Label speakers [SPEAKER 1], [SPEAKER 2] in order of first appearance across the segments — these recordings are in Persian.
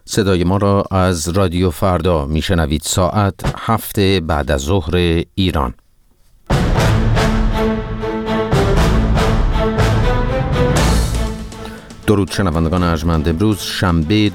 [SPEAKER 1] صدای ما را از رادیو فردا میشنوید. ساعت 7 بعد از ظهر ایران. درود شنوندگان ارجمند. امروز شنبه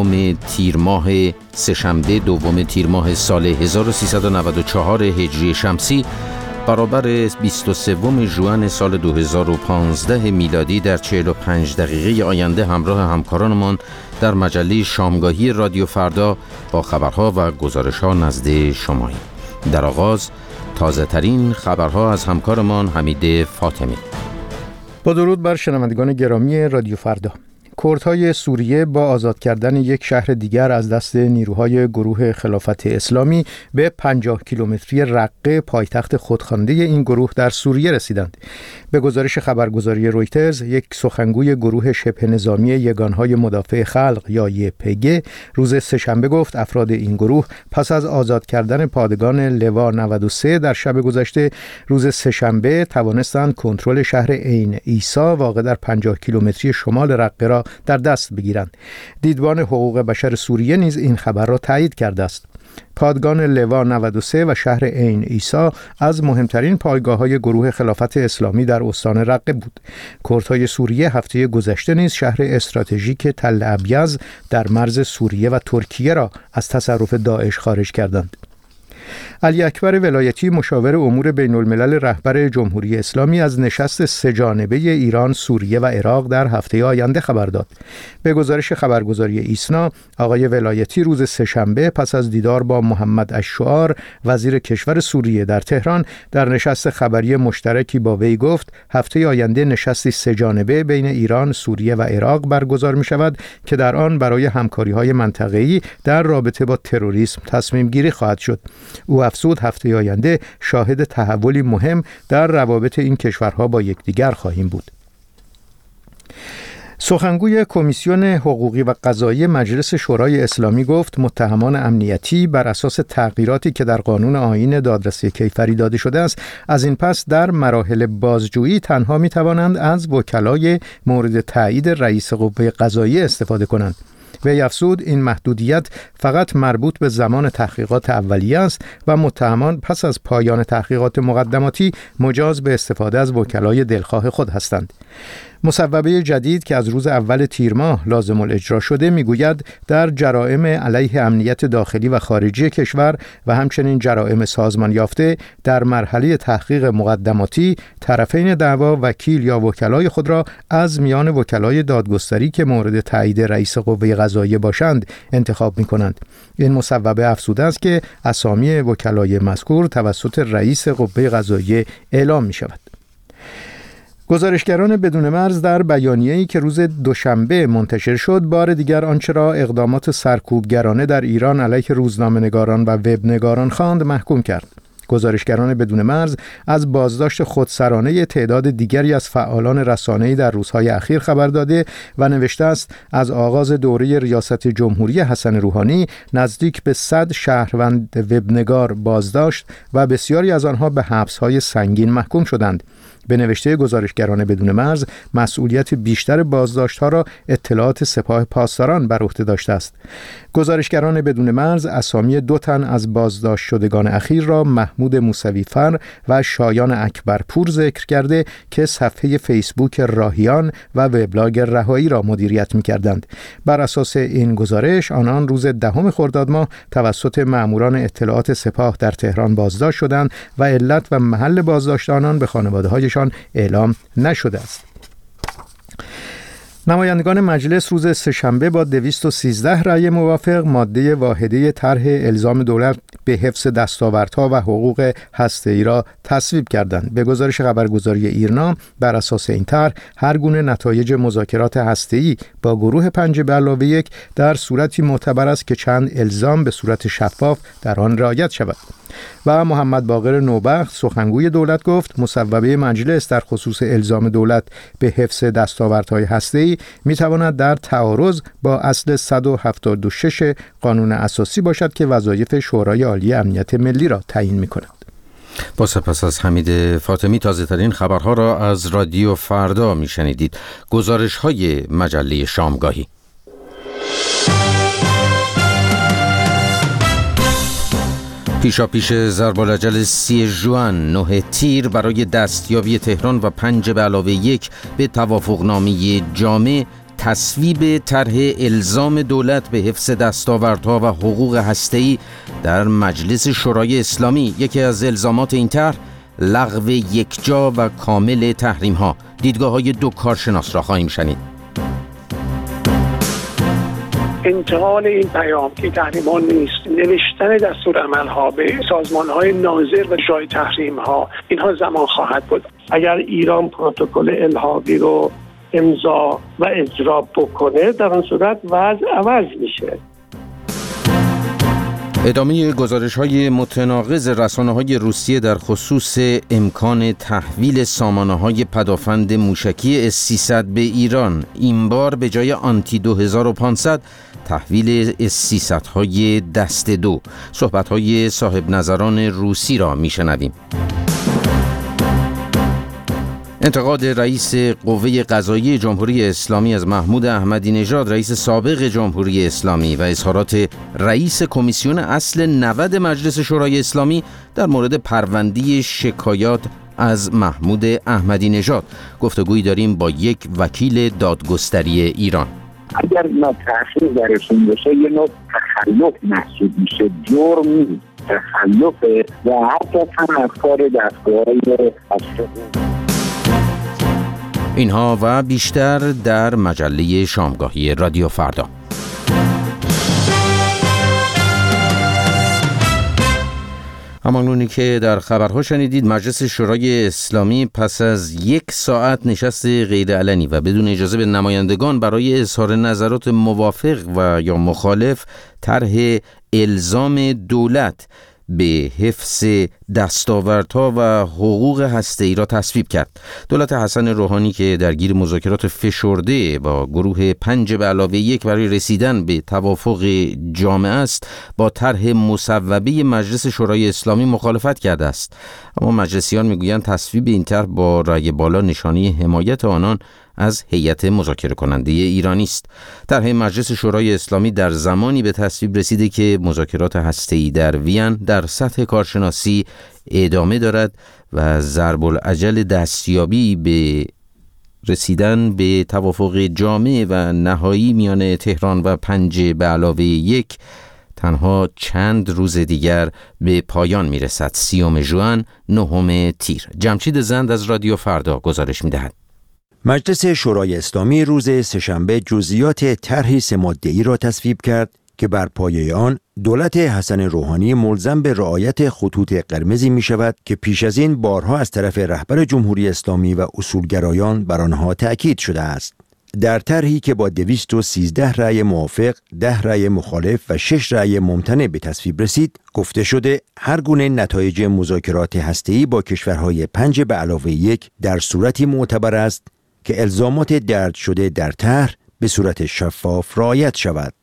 [SPEAKER 1] سه‌شنبه دوم تیر ماه سال 1394 هجری شمسی برابر 23 ژوئن سال 2015 میلادی در 45 دقیقه آینده همراه همکارانمان در مجله شامگاهی رادیو فردا با خبرها و گزارش‌ها نزد شماییم. در آغاز تازه ترین خبرها از همکارمان حمید فاطمی.
[SPEAKER 2] با درود بر شنوندگان گرامی رادیو فردا. کردهای سوریه با آزاد کردن یک شهر دیگر از دست نیروهای گروه خلافت اسلامی به 50 کیلومتری رقه پایتخت خودخوانده این گروه در سوریه رسیدند. به گزارش خبرگزاری رویترز، یک سخنگوی گروه شبه نظامی یگانهای مدافع خلق یا YPG روز سه‌شنبه گفت افراد این گروه پس از آزاد کردن پادگان لوا 93 در شب گذشته روز سه‌شنبه توانستند کنترل شهر عین عیسی واقع در 50 کیلومتری شمال رقه را در دست بگیرند. دیدبان حقوق بشر سوریه نیز این خبر را تایید کرده است. پادگان لوا 93 و شهر عین عیسی از مهمترین پایگاه‌های گروه خلافت اسلامی در استان رقه بود. کردهای سوریه هفته گذشته نیز شهر استراتژیک تل ابیض در مرز سوریه و ترکیه را از تصرف داعش خارج کردند. علی اکبر ولایتی مشاور امور بین الملل رهبر جمهوری اسلامی از نشست سه‌جانبه ایران، سوریه و عراق در هفته آینده خبر داد. به گزارش خبرگزاری ایسنا، آقای ولایتی روز سه‌شنبه پس از دیدار با محمد الشعار وزیر کشور سوریه در تهران در نشست خبری مشترکی با وی گفت هفته آینده نشستی سه‌جانبه بین ایران، سوریه و عراق برگزار می شود که در آن برای همکاری‌های منطقه‌ای در رابطه با تروریسم تصمیم گیری خواهد شد. او افزود هفته آینده شاهد تحولی مهم در روابط این کشورها با یکدیگر خواهیم بود. سخنگوی کمیسیون حقوقی و قضایی مجلس شورای اسلامی گفت متهمان امنیتی بر اساس تغییراتی که در قانون آیین دادرسی کیفری داده شده است از این پس در مراحل بازجویی تنها می توانند از وکلای مورد تایید رئیس قوه قضاییه استفاده کنند. وی افزود این محدودیت فقط مربوط به زمان تحقیقات اولیه است و متهمان پس از پایان تحقیقات مقدماتی مجاز به استفاده از وکلای دلخواه خود هستند. مصوبه جدید که از روز اول تیر ماه لازم الاجرا شده میگوید در جرائم علیه امنیت داخلی و خارجی کشور و همچنین جرائم سازمان یافته در مرحله تحقیق مقدماتی طرفین دعوا وکیل یا وکلای خود را از میان وکلای دادگستری که مورد تایید رئیس قوه قضاییه باشند انتخاب می‌کنند. این مصوبه افزوده است که اسامی وکلای مذکور توسط رئیس قوه قضاییه اعلام می‌شود. گزارشگران بدون مرز در بیانیه‌ای که روز دوشنبه منتشر شد بار دیگر آنچه را اقدامات سرکوبگرانه در ایران علیه روزنامه‌نگاران و وبنگاران خواند محکوم کرد. گزارشگران بدون مرز از بازداشت خودسرانه تعداد دیگری از فعالان رسانه‌ای در روزهای اخیر خبر داده و نوشته است از آغاز دوره ریاست جمهوری حسن روحانی نزدیک به 100 شهروند وبنگار بازداشت و بسیاری از آنها به حبس‌های سنگین محکوم شدند. به نوشته گزارشگران بدون مرز مسئولیت بیشتر بازداشت‌ها را اطلاعات سپاه پاسداران بر عهده داشته است. گزارشگران بدون مرز اسامی 2 تن از بازداشت شدگان اخیر را محمود موسوی‌فر و شایان اکبرپور ذکر کرده که صفحه فیسبوک راهیان و وبلاگ رهایی را مدیریت می‌کردند. بر اساس این گزارش آنان روز 10 خرداد ماه توسط مأموران اطلاعات سپاه در تهران بازداشت شدند و علت و محل بازداشت آنان به خانواده‌هایشان اعلام نشده است. نمایندگان مجلس روز سه‌شنبه با 213 رأی موافق ماده واحده طرح الزام دولت به حفظ دستاوردها و حقوق هسته‌ای را تصویب کردند. به گزارش خبرگزاری ایرنا بر اساس این طرح هر گونه نتایج مذاکرات هسته‌ای با گروه 5+1 در صورتی معتبر است که چند الزام به صورت شفاف در آن رعایت شود. و محمد باقر نوبخت سخنگوی دولت گفت مصوبه مجلس در خصوص الزام دولت به حفظ دستاوردهای هسته‌ای می‌تواند در تعارض با اصل 176 قانون اساسی باشد که وظایف شورای عالی امنیت ملی را تعیین می‌کند.
[SPEAKER 1] با سپاس از حمید فاطمی. تازه ترین خبرها را از رادیو فردا میشنیدید. گزارش های مجله شامگاهی. پیشاپیش ضرب‌العجل 30 ژوئن 9 تیر برای دستیابی تهران و 5+1 به توافقنامه جامع تصویب طرح الزام دولت به حفظ دستاوردها و حقوق هسته‌ای در مجلس شورای اسلامی. یکی از الزامات این طرح لغو یکجا و کامل تحریم‌ها. دیدگاه‌های دو کارشناس را خواهیم شنید.
[SPEAKER 3] انتقال این پیام که تحریم‌ها نیست، نوشتن دستورالعمل‌ها به سازمان‌های ناظر و جای تحریم‌ها، اینها زمان خواهد بود.
[SPEAKER 4] اگر ایران پروتکل الحاقی رو امضا و اجرا بکنه، در آن صورت وضع عوض میشه.
[SPEAKER 1] ادامه گزارش‌های متناقض رسانه‌های روسیه در خصوص امکان تحویل سامانه‌های پدافند موشکی S-300 به ایران. این بار به جای آنتی 2500 تحویل S-300های دست دو. صحبت‌های صاحب نظران روسی را میشنویم. انتقاد رئیس قوه قضاییه جمهوری اسلامی از محمود احمدی نژاد رئیس سابق جمهوری اسلامی و اظهارات رئیس کمیسیون اصل 90 مجلس شورای اسلامی در مورد پرونده شکایات از محمود احمدی نژاد. گفتگویی داریم با یک وکیل دادگستری ایران.
[SPEAKER 5] اگر ما تأخیر درشون بشه یه نوع تخلف محسوب میشه، جرم تخلف و حتی تمکار دستگاه‌های
[SPEAKER 1] اینها و بیشتر در مجله شامگاهی رادیو فردا. همانگونه که در خبرها شنیدید، مجلس شورای اسلامی پس از 1 ساعت نشست غیرعلنی و بدون اجازه به نمایندگان برای اظهار نظرات موافق و یا مخالف طرح الزام دولت به حفظ دستاوردها و حقوق هسته‌ای را تصویب کرد. دولت حسن روحانی که درگیر مذاکرات فشرده با گروه 5+1 برای رسیدن به توافق جامع است، با طرح مصوبه مجلس شورای اسلامی مخالفت کرده است. اما مجلسیان میگویند تصویب این طرح با رأی بالا نشانه حمایت آنان از هیئت مذاکره کننده ایرانی است. طرح مجلس شورای اسلامی در زمانی به تصویب رسیده که مذاکرات هسته‌ای در وین در سطح کارشناسی ادامه دارد و ضرب‌العجل دستیابی به رسیدن به توافق جامع و نهایی میان تهران و 5+1 تنها چند روز دیگر به پایان میرسد. 30 ژوئن 9 تیر. جمشید زند از رادیو فردا گزارش میدهد.
[SPEAKER 6] مجلس شورای اسلامی روز سه‌شنبه جزئیات طرح 3 ماده‌ای را تصویب کرد که بر پایه آن دولت حسن روحانی ملزم به رعایت خطوط قرمزی می شود که پیش از این بارها از طرف رهبر جمهوری اسلامی و اصولگرایان بر آنها تأکید شده است. در طرحی که با 213 رأی موافق، 10 رأی مخالف و 6 رأی ممتنع به تصویب رسید، گفته شده هر گونه نتایج مذاکرات هسته‌ای با کشورهای 5+1 در صورتی معتبر است که الزامات درج شده در طرح به صورت شفاف رعایت شود.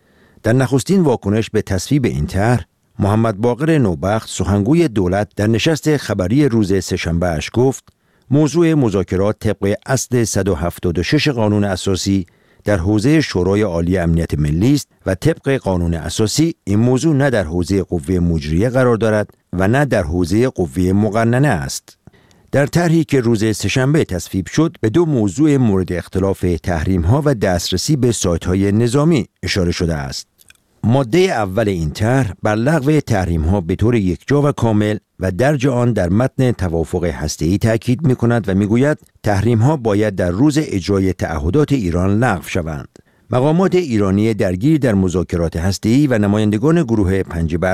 [SPEAKER 6] در نخستین واکنش به تصویب این طرح، محمد باقر نوبخت سخنگوی دولت در نشست خبری روز سه‌شنبه اش گفت موضوع مذاکرات طبق اصل 176 قانون اساسی در حوزه شورای عالی امنیت ملی است و طبق قانون اساسی این موضوع نه در حوزه قوه مجریه قرار دارد و نه در حوزه قوه مقننه است. در طرحی که روز سه‌شنبه تصویب شد به 2 موضوع مورد اختلاف تحریم‌ها و دسترسی به سایت‌های نظامی اشاره شده است. ماده اول این طرح بر لغو تحریم‌ها به طور یکجا و کامل و درج آن در متن توافق هسته‌ای تاکید می‌کند و می‌گوید تحریم‌ها باید در روز اجرای تعهدات ایران لغو شوند. مقامات ایرانی درگیر در مذاکرات هسته‌ای و نمایندگان گروه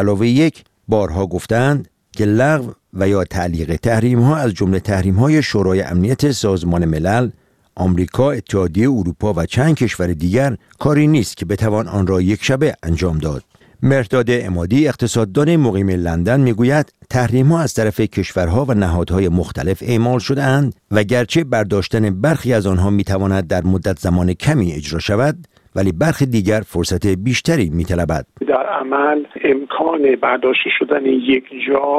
[SPEAKER 6] 5+1 بارها گفتند که لغو و یا تعلیق تحریم‌ها از جمله تحریم‌های شورای امنیت سازمان ملل، آمریکا، اتحادیه اروپا و چند کشور دیگر کاری نیست که بتوان آن را یک شبه انجام داد. مهرداد عمادی اقتصاددان مقیم لندن میگوید تحریم‌ها از طرف کشورها و نهادهای مختلف اعمال شده‌اند و گرچه برداشتن برخی از آنها میتواند در مدت زمان کمی اجرا شود، ولی برخی دیگر فرصت بیشتری میطلبد.
[SPEAKER 3] در عمل امکان برداشته شدن یک جا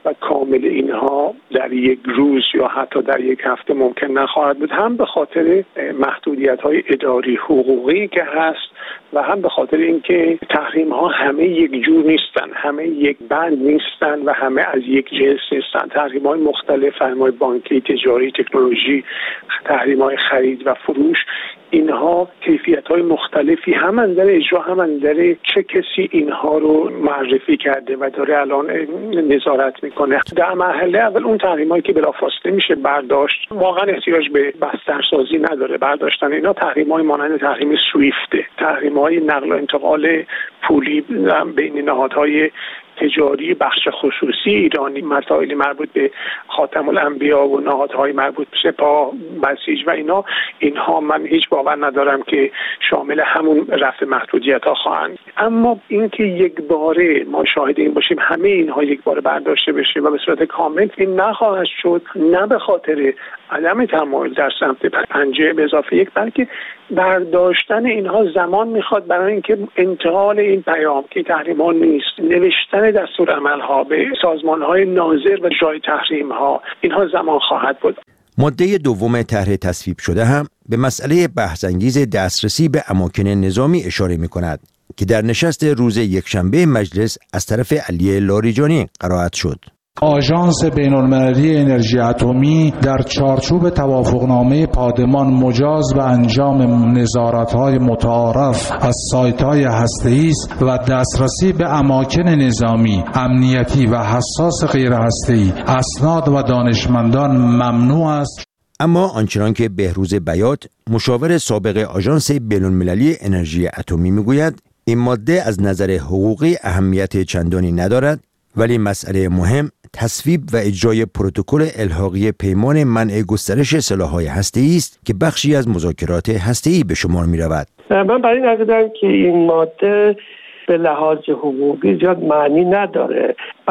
[SPEAKER 3] و کامل اینها در یک روز یا حتی در یک هفته ممکن نخواهد بود، هم به خاطر محدودیت‌های اداری حقوقی که هست و هم به خاطر اینکه تحریم‌ها همه یک جور نیستن، همه یک بند نیستن و همه از یک جنس نیستن. تحریم‌های مختلف، تحریم‌های بانکی، تجاری، تکنولوژی، تحریم‌های خرید و فروش، اینها کیفیت‌های مختلفی هم از نظر اجرا هم از نظر چه کسی اینها رو معرفی کرده و داره الان نظارت میکنه. در مرحله اول اون تحریمایی که بلافاصله میشه برداشت، واقعا احتیاج به بسترسازی نداره. برداشتن اینا تحریم‌های مانند تحریم سویفت، تحریم‌های نقل و انتقال پولی بین نهادهای تجاری بخش خصوصی ایرانی، مسائلی مربوط به خاتم الانبیا و نهادهای مربوط به سپاه، بسیج و اینها من هیچ باور ندارم که شامل همون رفع محدودیت‌ها خواهند. اما اینکه یک باره ما شاهد این باشیم همه اینها یک باره برداشته بشه و به صورت کامل این نخواهد شد، نه به خاطر عدم تمایل در سمت پنجه به اضافه یک، بلکه برداشتن اینها زمان میخواد برای اینکه انتقال این پیام که تحریم‌ها نیست، نوشتن دستورالعمل‌ها به سازمان‌های ناظر و جای تحریم‌ها، اینها زمان خواهد بود.
[SPEAKER 6] ماده دوم طرح تصویب شده هم به مسئله بحث‌انگیز دسترسی به اماکن نظامی اشاره می‌کند که در نشست روز یکشنبه مجلس از طرف علی لاریجانی قرائت شد.
[SPEAKER 7] آژانس بین‌المللی انرژی اتمی در چارچوب توافقنامه پادمان مجاز به انجام نظارت‌های متعارف از سایت‌های هسته‌ای است و دسترسی به اماکن نظامی، امنیتی و حساس غیر هسته‌ای، اسناد و دانشمندان ممنوع است.
[SPEAKER 6] اما آنچنان که بهروز بیات، مشاور سابق آژانس بین‌المللی انرژی اتمی میگوید، این ماده از نظر حقوقی اهمیت چندانی ندارد، ولی مسئله مهم تصویب و اجرای پروتکل الحاقی پیمان منع گسترش سلاح‌های هسته‌ای است که بخشی از مذاکرات هسته‌ای به شمار می‌رود.
[SPEAKER 4] من برای این عقیده‌ام که این ماده به لحاظ حقوقی زیاد معنی نداره.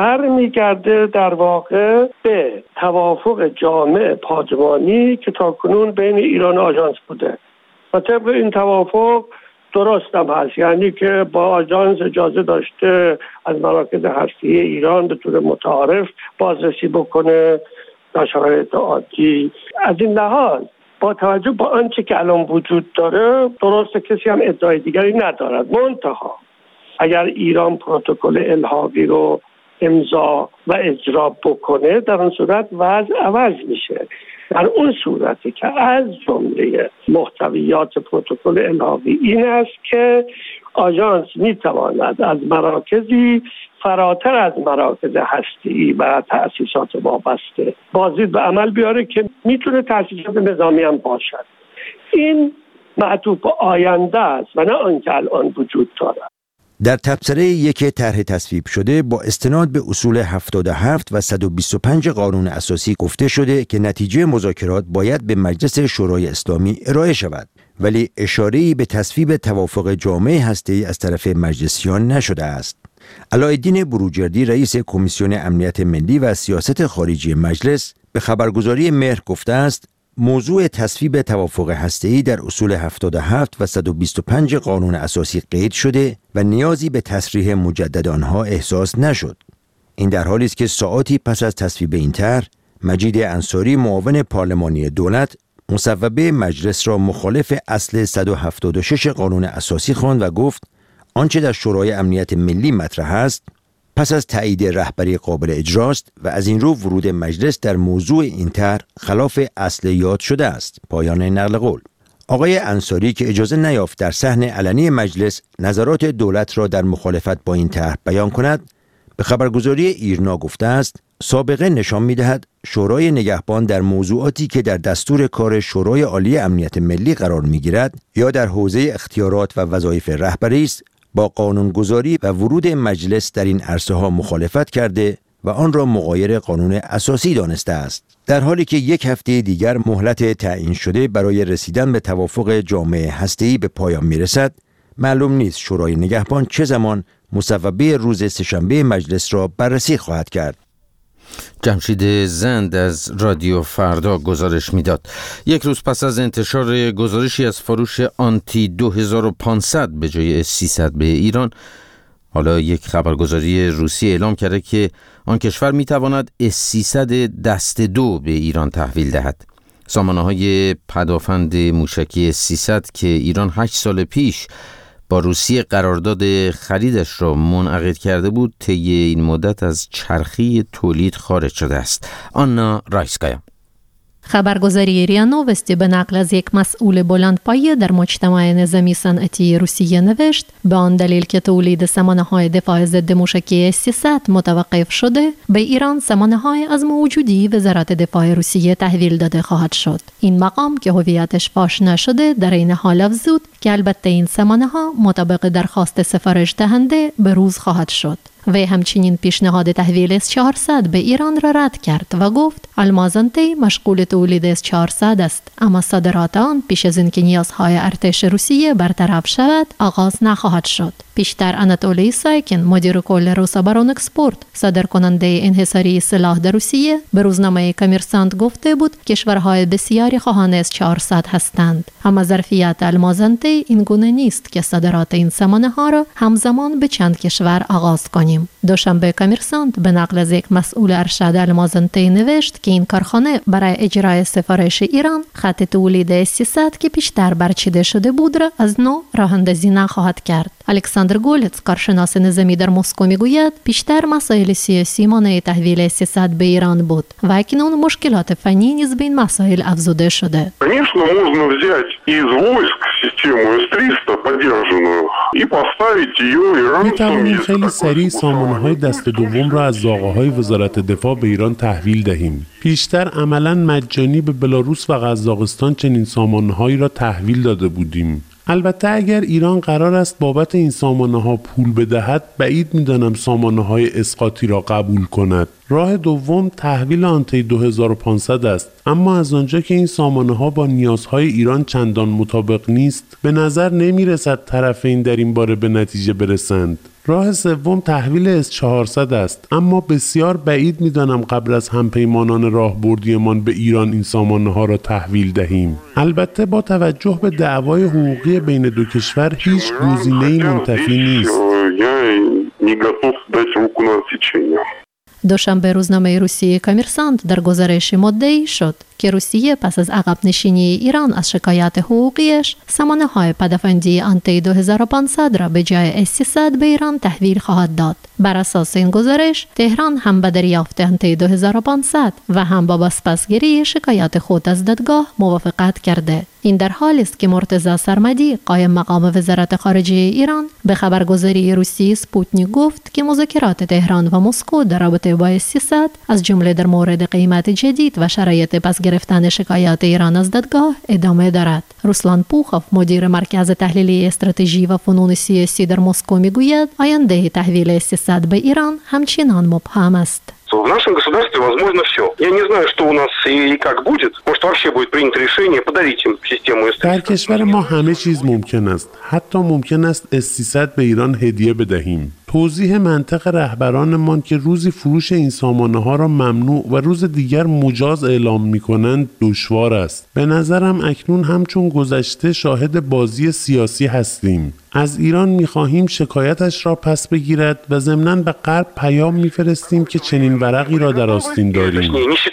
[SPEAKER 4] برمیگرده در واقع به توافق جامع پادمانی که تاکنون بین ایران و آژانس بوده و طبق این توافق درست هم هست، یعنی که با آژانس اجازه داشته از مراکز هسته‌ای ایران به طور متعارف بازرسی بکنه در شرایط عادی. از این لحاظ با توجه به آنچه که الان وجود داره درسته کسی هم ادعای دیگری ندارد. منتها اگر ایران پروتکل الحاقی رو امضا و اجرا بکنه در اون صورت وضع عوض میشه. در اون صورتی که از جمله محتویات پروتکل الحاقی این است که آژانس میتواند از مراکزی فراتر از مراکز هسته‌ای و تأسیسات وابسته بازدید به عمل بیاره که میتونه تأسیسات نظامی هم باشد. این معطوف به آینده است و نه آنکه الان وجود دارد.
[SPEAKER 6] در تبصره یک طرح تصویب شده با استناد به اصول 77 و 125 قانون اساسی گفته شده که نتیجه مذاکرات باید به مجلس شورای اسلامی ارائه شود، ولی اشاره‌ای به تصویب توافق جامع هسته‌ای از طرف مجلسیان نشده است. علایالدین بروجردی رئیس کمیسیون امنیت ملی و سیاست خارجی مجلس به خبرگزاری مهر گفته است موضوع تصویب توافق هسته‌ای در اصول 77 و 125 قانون اساسی قید شده و نیازی به تصریح مجدد آنها احساس نشد. این در حالی است که ساعاتی پس از تصویب این طرح، مجید انصاری معاون پارلمانی دولت مصوبه مجلس را مخالف اصل 176 قانون اساسی خواند و گفت آنچه در شورای امنیت ملی مطرح است پس از تایید رهبری قابل اجراست و از این رو ورود مجلس در موضوع این طرح خلاف اصل یاد شده است. پایان نقل قول. آقای انصاری که اجازه نیافت در صحن علنی مجلس نظرات دولت را در مخالفت با این طرح بیان کند، به خبرگزاری ایرنا گفته است سابقه نشان می‌دهد شورای نگهبان در موضوعاتی که در دستور کار شورای عالی امنیت ملی قرار می‌گیرد یا در حوزه اختیارات و وظایف رهبری است با قانونگذاری و ورود مجلس در این عرصه‌ها مخالفت کرده و آن را مغایر قانون اساسی دانسته است. در حالی که یک هفته دیگر مهلت تعیین شده برای رسیدن به توافق جامع هسته‌ای به پایان می‌رسد، معلوم نیست شورای نگهبان چه زمان مصوبه روز سه‌شنبه مجلس را بررسی خواهد کرد.
[SPEAKER 1] جمشید زند از رادیو فردا گزارش میداد. یک روز پس از انتشار گزارشی از فروش آنتی 2500 به جای 300 به ایران، حالا یک خبرگزاری روسی اعلام کرده که آن کشور میتواند S-300 دسته 2 به ایران تحویل دهد. سامانه‌های پدافند موشکی S-300 که ایران 8 سال پیش با روسیه قرارداد خریدش را منعقد کرده بود، طی این مدت از چرخه تولید خارج شده است. آنا رایسکایا.
[SPEAKER 8] خبرگزاری ریا نووستی به نقل از یک مسئول بلندپایه در مجتمع نظامی صنعتی روسیه نوشت به آن دلیل که تولید سامانه‌های دفاع ضد موشکی S-300 متوقف شده، به ایران سامانه‌های از موجودی وزارت دفاع روسیه تحویل داده خواهد شد. این مقام که هویتش فاش نشده در این حال افزود که البته این سامانه‌ها مطابق درخواست سفارش دهنده به روز خواهد شد. و همچنین پیشنهاد تحویل S-400 به ایران را رد کرد و گفت المازنطه مشغول تولید S-400 است، اما صادرات آن پیش از اینکه نیازهای ارتش روسیه برطرف شود آغاز نخواهد شد. پیشتر اناتولی سایکین، مدیر کل روسابارون اکسپورت، صادرکننده انحصاری سلاح در روسیه، به روزنامه کامرسانت گفته بود کشورهای بسیاری خواهان S-400 هستند، اما ظرفیت المازنطه این گونه نیست که صادرات این سامانه‌ها را همزمان به چند کشور آغاز کنیم. دوشنبه کامرسانت به نقل از یک مسئول ارشد المازنطه نوشت که این کارخانه برای اجرای سفارش ایران خط تولید S-300 که پیشتر برچیده شده بود را از نو راه‌اندازی نخواهد کرد. الکساندر گولتس، کارشناس نظامی در مسکو، میگوید بیشتر مسائل سیاسی مانع تحویل S-300 به ایران بود و اکنون مشکلات فنی نیز به این مسائل افزوده شده.
[SPEAKER 9] Конечно, можно взять из войск систему S-300 подержанную и поставить ее иранцам.
[SPEAKER 10] خیلی سریع سامانه‌های دست دوم را از زاغه‌های وزارت دفاع به ایران تحویل دهیم. پیشتر عملاً مجانی به بلاروس و قزاقستان چنین سامانه‌هایی را تحویل داده بودیم. البته اگر ایران قرار است بابت این سامانه‌ها پول بدهد، بعید می‌دانم سامانه‌های اسقاطی را قبول کند. راه دوم تحویل آنتی 2500 است، اما از آنجا که این سامانه‌ها با نیازهای ایران چندان مطابق نیست، به نظر نمی‌رسد طرفین در این باره به نتیجه برسند. راه سوم تحویل S-400 است، اما بسیار بعید می‌دانم قبل از همپیمانان راهبردیمان به ایران این سامانه‌ها را تحویل دهیم. البته با توجه به دعوای حقوقی بین دو کشور هیچ گزینه‌ای منتفی نیست.
[SPEAKER 8] دوشنبه روزنامه روسیه کامرسانت در گزارش مدعی شد که روسیه پس از عقب نشینی ایران از شکایت حقوقیش سامانه‌های پدافندی آنتی 2500 را به جای S-300 به ایران تحویل خواهد داد. بر اساس این گزارش تهران هم به دریافت آنتی 2500 و هم با بازپسگیری شکایات خود از دادگاه موافقت کرده. این در حالی است که مرتضی سرمدی، قایم مقام وزارت خارجه ایران، به خبرگزاری روسی سپوتنیک گفت که مذاکرات تهران و مسکو در رابطه با S-300 از جمله در مورد قیمت جدید و شرایط پس گرفتن شکایات ایران از دادگاه ادامه دارد. روسلان پوخوف، مدیر مرکز تحلیلی استراتژی و فنون سیاسی در مسکو، میگوید آینده تحویل S-300 به ایران همچنان مبهم است.
[SPEAKER 9] В нашем государстве возможно все. Я не знаю, что у нас и как будет. Может, вообще будет принято решение подарить им систему S-300.
[SPEAKER 10] در کشور ما همه چیز ممکن است. حتی ممکن است S-300 به ایران هدیه بدهیم. توضیح منطق رهبرانمان که روزی فروش این سامانه‌ها را ممنوع و روز دیگر مجاز اعلام می‌کنند دشوار است. به نظرم اکنون همچون گذشته شاهد بازی سیاسی هستیم. از ایران می‌خواهیم شکایتش را پس بگیرد و ضمناً به غرب پیام می‌فرستیم که چنین ورقی را در آستین داریم.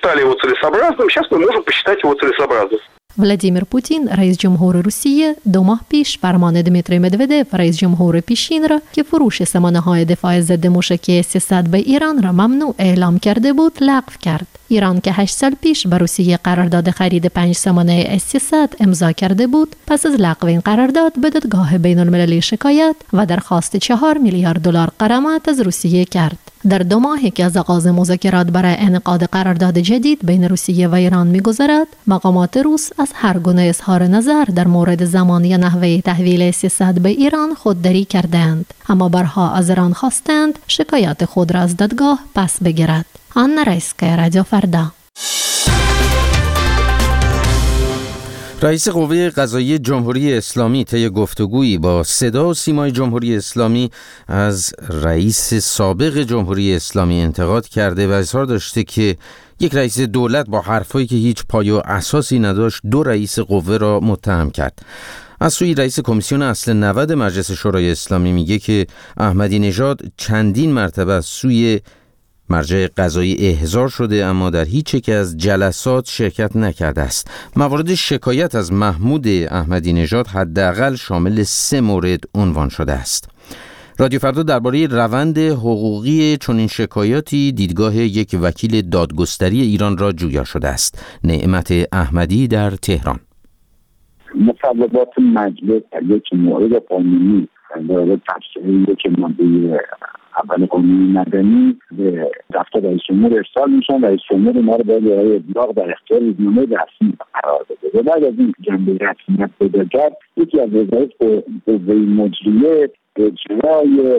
[SPEAKER 8] ولادیمیر پوتین، رئیس جمهور روسیه، 2 ماه پیش فرمان دمیتری مدودف، رئیس جمهور پیشین را که فروش سامانه‌های دفاع ضد موشکی S-300 به ایران را ممنوع اعلام کرده بود لغو کرد. ایران که 8 سال پیش با روسیه قرارداد خرید 5 سامانه S-300 امضا کرده بود، پس از لغو این قرارداد به دادگاه بین‌المللی شکایت و درخواست 4 میلیارد دلار غرامت از روسیه کرد. در 2 ماهی که از آغاز مذاکرات برای انعقاد قرارداد جدید بین روسیه و ایران می‌گذرد، مقامات روس از هر گونه اظهار نظر در مورد زمان یا نحوه تحویل S-300 به ایران خودداری کردند، اما برها از ایران خواستند شکایات خود را از دادگاه پس بگیرد. آنا رایسکایا، رادیو فردا.
[SPEAKER 1] رئیس قوه قضاییه جمهوری اسلامی طی گفتگویی با صدا و سیمای جمهوری اسلامی از رئیس سابق جمهوری اسلامی انتقاد کرده و اظهار داشته که یک رئیس دولت با حرفایی که هیچ پایه و اساسی نداشت 2 رئیس قوه را متهم کرد. از سوی رئیس کمیسیون اصل 90 مجلس شورای اسلامی میگه که احمدی نژاد چندین مرتبه از سوی مرجع قضایی احضار شده اما در هیچ یک از جلسات شرکت نکرده است. موارد شکایت از محمود احمدی نژاد حداقل شامل 3 مورد عنوان شده است. رادیو فردا درباره روند حقوقی چنین شکایاتی دیدگاه یک وکیل دادگستری ایران را جویا شده است. نعمت احمدی در تهران.
[SPEAKER 5] مصوبات مجلس در یک مورد قانونی در تفسیر یک ماده اول قانون مدنی به دفتر رئیس جمهور ارسال میشن. رئیس جمهور ما رو باید برای ابلاغ در اختیار روزنامه رسمی قرار بده و بعد از این جنبه رسمیت پیدا کرد یکی از وظایف قوه مجریه اجرای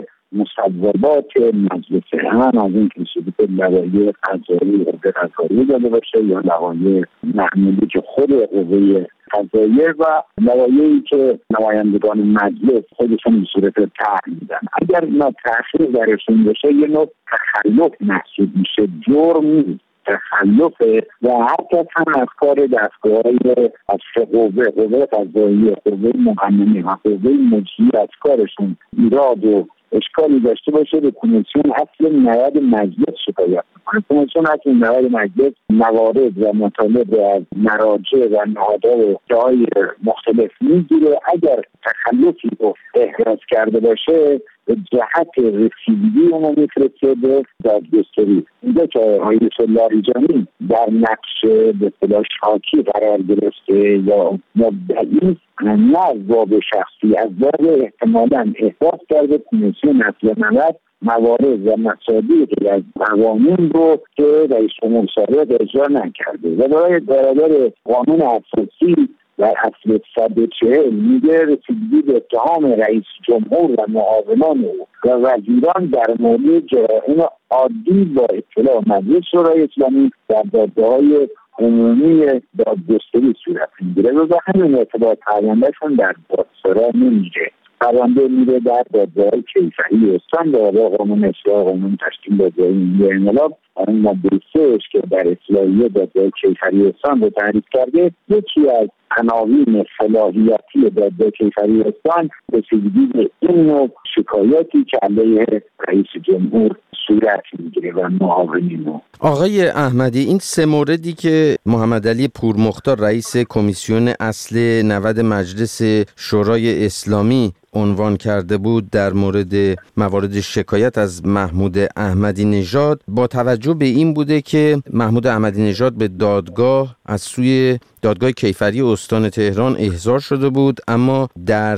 [SPEAKER 5] مصوبات مجلس هم از این کشیده که لوایح قضایی قضایی داده باشه یا لوایح محمولی که خود قوه قضاییه و لوایحی که نمایندگان مجلس خودشون به صورت طرح میدن. اگر اینا تأخیر درشون بشه یه نوع تخلف محسوب میشه، جرم نیست، تخلفه و حتی هم از کار دستگاه‌های از قوه قضاییه، قوه مقننه و قوه مجریه از کارشون ایراد و اشکالی داشته باشه به کمیسیون اصل 90 مجلس شکایت میکنه. کمیسیون اصل 90 مجلس موارد و مطالب از مراجع و نهادها و جای مختلف میگیره. اگر تخلفی رو احراز کرده باشه به جهت رسیدگی اونو میفرسته به دادگستری. اینجا که آقای لاریجانی در نقش به اصطلاح شاکی قرار گرفته یا مدعی، نه از باب شخصی، از باب احتمالاً احساس کرده کمیسیون اصل 90 موارد و مصادیقی که از قوانین رو که رئیس جمهور سابق اجرا نکرده و برای برابر قانون اساسی در اصل 140 میگه رسیدگی به اتهام رئیس جمهور و معاونان او و وزیران در مورد جرائم عادی با اطلاع مجلس شورای اسلامی در دادگاه‌های عمومی دادگستری صورت میگیره و به همین اعتبار پروندهشون در دادسرا نمیره. پرونده میره در دادگاه کیفری استان با قانون اصلاح قانون تشکیل دادگاه ملی انقلاب. اون ماده 3 که در اصلاحیه دادگاه کیفری استان رو تعریف کرده، یکی از عناوین صلاحیتی دادگاه کیفری استان رسیدگی به این نوع شکایاتی که علیه رئیس جمهور صورت میگیره و معاونین.
[SPEAKER 1] آقای احمدی، این 3 موردی که محمد علی پورمختار رئیس کمیسیون اصل 90 مجلس شورای اسلامی عنوان کرده بود در مورد موارد شکایت از محمود احمدی نژاد، با توجه به این بوده که محمود احمدی نژاد به دادگاه از سوی دادگاه کیفری استان تهران احضار شده بود اما در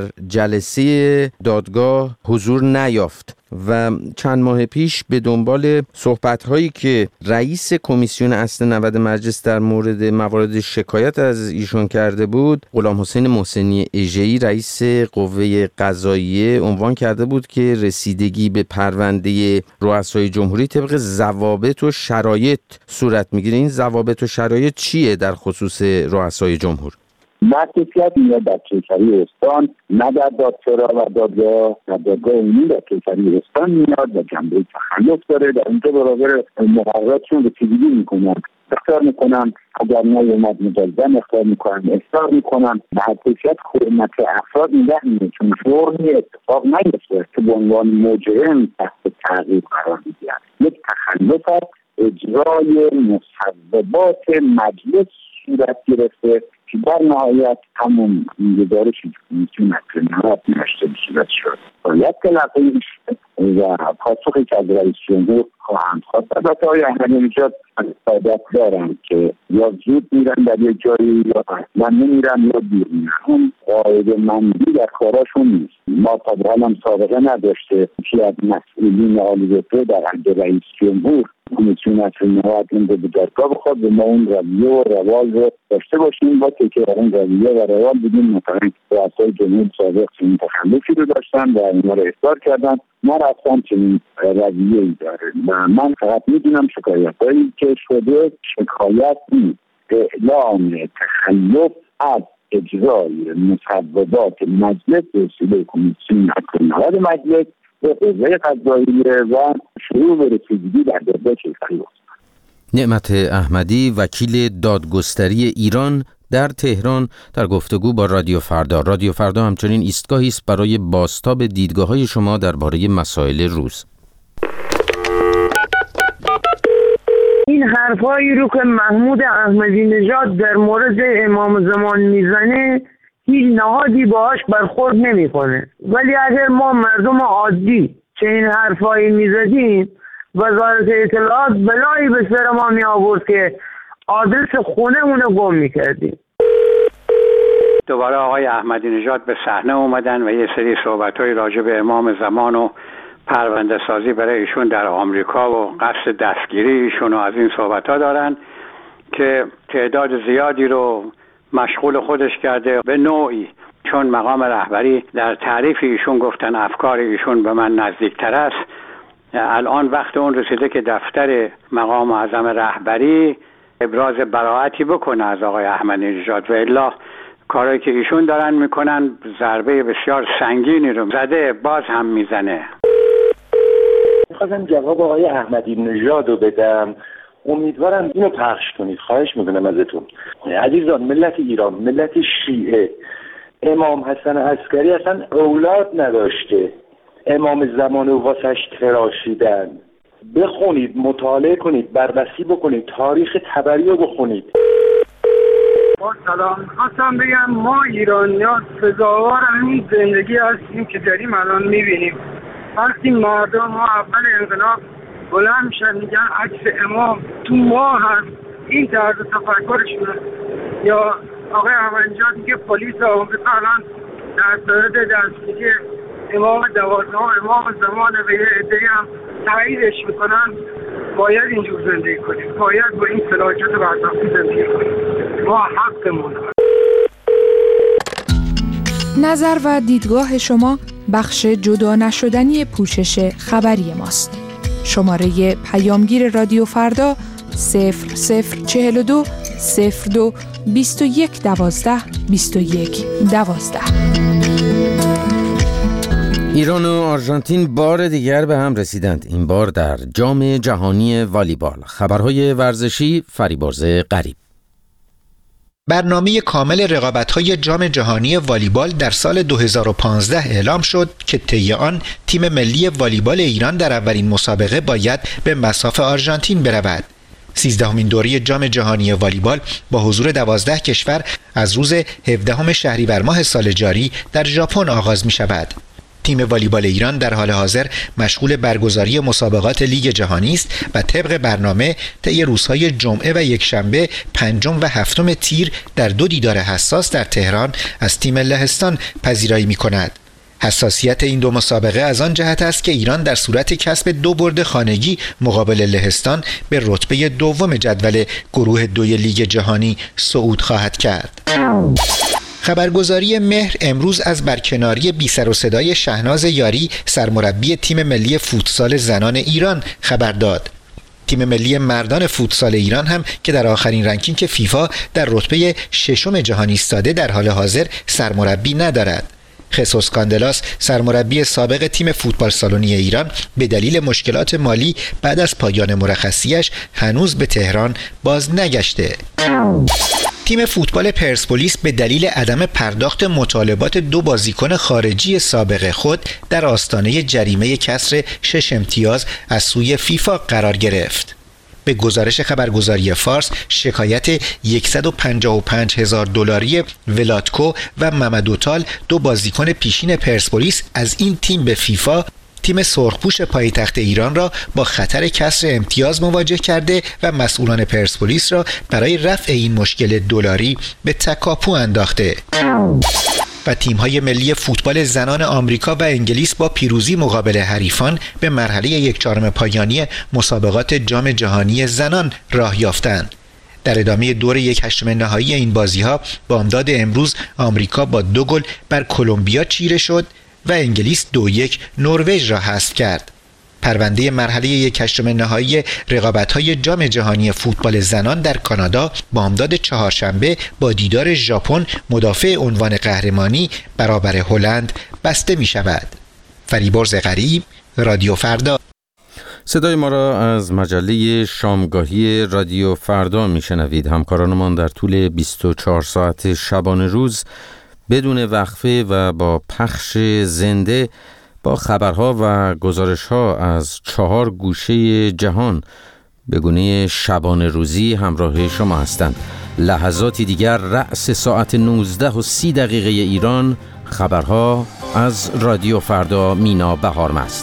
[SPEAKER 1] جلسه دادگاه حضور نیافت و چند ماه پیش به دنبال صحبت‌هایی که رئیس کمیسیون اصل 90 مجلس در مورد موارد شکایت از ایشون کرده بود، غلام حسین محسنی اژه‌ای رئیس قوه قضاییه عنوان کرده بود که رسیدگی به پرونده رؤسای جمهوری طبق ضوابط و شرایط صورت میگیره. این ضوابط و شرایط چیه در خصوص رؤسای جمهور؟
[SPEAKER 5] مرکزیت میاد در کیفری استان، نه در دادسرا و دادگاه عمومی در کیفری استان میاد و جنبه تخلف داره. در اینجا برابر مقرراتشون رسیدگی میکنن، اختیار میکنن، اگر نیومد مجازن اختیار میکنن، اصرار میکنن. مرکزیت حرمت افراد نگه میده چون فرمی اتفاق نیفته که به عنوان مجرم تحت تعقیب قرار میگیرن. یک تخلف از اجرای مصوبات مجلس صورت گرفته که در نهایت همون گزارش کمیسیون اصل 90 نوشته صورت شد. باید تلقی و پاسخی که از رئیس جمهور خواهند خواست. البته آقای احمدی نژاد عادت دارن که یا زود میرن در یک جایی یا اصلا نمیرن یا دیر میرن. اون قاعده مندی در کاراشون نیست. ما تا به حال سابقه نداشته که از مسئولین عالی‌رتبه در حد رئیس جمهور کمیسیون اصل 90 این به دادگاه بخواد و ما اون رویه و روال رو داشته باشیم. با که اون رویه و روال بودیم مثلا رؤسای جمهور سابق چنین تخلفی رو داشتن و اینا رو اصرار کردن، ما رفتن چنین رویه‌ای داره و من فقط میدونم شکایتایی که شده شکایت نیست، اعلام تخلف از اجرای مصوبات مجلس رسیده کمیسیون اصل 90 مجلس به قوه قضاییه و شروع به رسیدگی در دادگاه کیفری است.
[SPEAKER 1] نعمت احمدی، وکیل دادگستری ایران، در تهران در گفتگو با رادیو فردا. رادیو فردا همچنین ایستگاهی است برای بازتاب دیدگاه‌های شما درباره مسائل روز.
[SPEAKER 11] این حرفایی رو که محمود احمدی نژاد در مورد امام زمان میزنه هیچ نهادی باهاش برخورد نمیکنه، ولی اگر ما مردم عادی چه این حرفایی میزدیم، وزارت اطلاعات بلایی به سر ما می آورد که آدرس خونه اونو گم میکردیم.
[SPEAKER 12] دوباره آقای احمدی نژاد به صحنه اومدن و یه سری صحبت‌های راجع به امام زمان و پرونده سازی برای ایشون در آمریکا و قصد دستگیری ایشون و از این صحبت‌ها دارن که تعداد زیادی رو مشغول خودش کرده. به نوعی چون مقام رهبری در تعریف ایشون گفتن افکار ایشون به من نزدیکتر است، الان وقت اون رسیده که دفتر مقام اعظم رهبری ابراز براءتی بکنه از آقای احمدی نژاد و الا کارایی که ایشون دارن میکنن ضربه بسیار سنگینی رو زده، باز هم میزنه.
[SPEAKER 13] میخواستم جواب آقای احمدی نژاد رو بدم، امیدوارم اینو پخش کنید، خواهش میکنم ازتون. عزیزان، ملت ایران، ملت شیعه، امام حسن عسکری اصلا اولاد نداشته، امام زمان و واسش تراشیدن. بخونید، مطالعه کنید، بررسی بکنید، تاریخ طبری رو بخونید.
[SPEAKER 14] سلام، خواستم بگم ما ایرانیان سزاوار همین زندگی هستیم که داریم الان میبینیم. وقتی مردم ها اول انقلاب بلند میشن میگن عکس امام تو ما هست، این طرز تفکرشونه. یا آقای احمدی نژاد میگه پلیس آمریکا الان در صورت دستگیری امام 12 امام زمان و یه عده‌ای هم تاییدش میکنن. باید اینجور زندگی کنیم، باید با این صلاحیت برداشتی زندگی کنیم، ما حقمون.
[SPEAKER 15] نظر و دیدگاه شما بخش جدا نشدنی پوشش خبری ماست. شماره پیامگیر رادیو فردا 0042 02 21 12 21 12.
[SPEAKER 1] ایران و آرژانتین بار دیگر به هم رسیدند، این بار در جام جهانی والیبال. خبرهای ورزشی، فریبرز غریب.
[SPEAKER 16] برنامه کامل رقابت‌های جام جهانی والیبال در سال 2015 اعلام شد که طی آن تیم ملی والیبال ایران در اولین مسابقه باید به مصاف آرژانتین برود. 13مین دوره جام جهانی والیبال با حضور 12 کشور از روز 17 شهریور ماه سال جاری در ژاپن آغاز می شود. تیم والیبال ایران در حال حاضر مشغول برگزاری مسابقات لیگ جهانی است و طبق برنامه طی روزهای جمعه و یکشنبه 5 و 7 تیر در 2 دیدار حساس در تهران از تیم لهستان پذیرایی می‌کند. حساسیت این دو مسابقه از آن جهت است که ایران در صورت کسب 2 برد خانگی مقابل لهستان به رتبه دوم جدول گروه 2 لیگ جهانی صعود خواهد کرد. خبرگزاری مهر امروز از برکناری بی سر و صدای شهناز یاری سرمربی تیم ملی فوتسال زنان ایران خبر داد. تیم ملی مردان فوتسال ایران هم که در آخرین رنکینگ فیفا در رتبه 6 جهانی ایستاده در حال حاضر سرمربی ندارد. خصوص کاندلاس سرمربی سابق تیم فوتبال سالونی ایران به دلیل مشکلات مالی بعد از پایان مرخصیش هنوز به تهران باز نگشته. تیم فوتبال پرسپولیس به دلیل عدم پرداخت مطالبات 2 بازیکن خارجی سابق خود در آستانه جریمه کسر 6 امتیاز از سوی فیفا قرار گرفت. به گزارش خبرگزاری فارس، شکایت $155,000 ولاتکو و ممدوتال 2 بازیکن پیشین پرسپولیس از این تیم به فیفا، تیم سرخپوش پایتخت ایران را با خطر کسر امتیاز مواجه کرده و مسئولان پرسپولیس را برای رفع این مشکل دلاری به تکاپو انداخته. و تیم‌های ملی فوتبال زنان آمریکا و انگلیس با پیروزی مقابل حریفان به مرحله 1/4 پایانی مسابقات جام جهانی زنان راه یافتند. در ادامه دور 1/8 نهایی این بازی‌ها بامداد امروز آمریکا با 2 گل بر کلمبیا چیره شد و انگلیس 2-1 نروژ را حذف کرد. پرونده مرحله 1/8 نهایی رقابت‌های جام جهانی فوتبال زنان در کانادا بامداد چهارشنبه با دیدار ژاپن مدافع عنوان قهرمانی برابر هلند بسته می‌شود. فریبرز غریب، رادیو فردا.
[SPEAKER 1] صدای ما را از مجله شامگاهی رادیو فردا میشنوید. همکارانمان در طول 24 ساعت شبانه روز بدون وقفه و با پخش زنده با خبرها و گزارشها از 4 گوشه جهان به گونه شبانه روزی همراه شما هستند. لحظاتی دیگر رأس ساعت 19:30 ایران، خبرها از رادیو فردا. مینا بهارمست.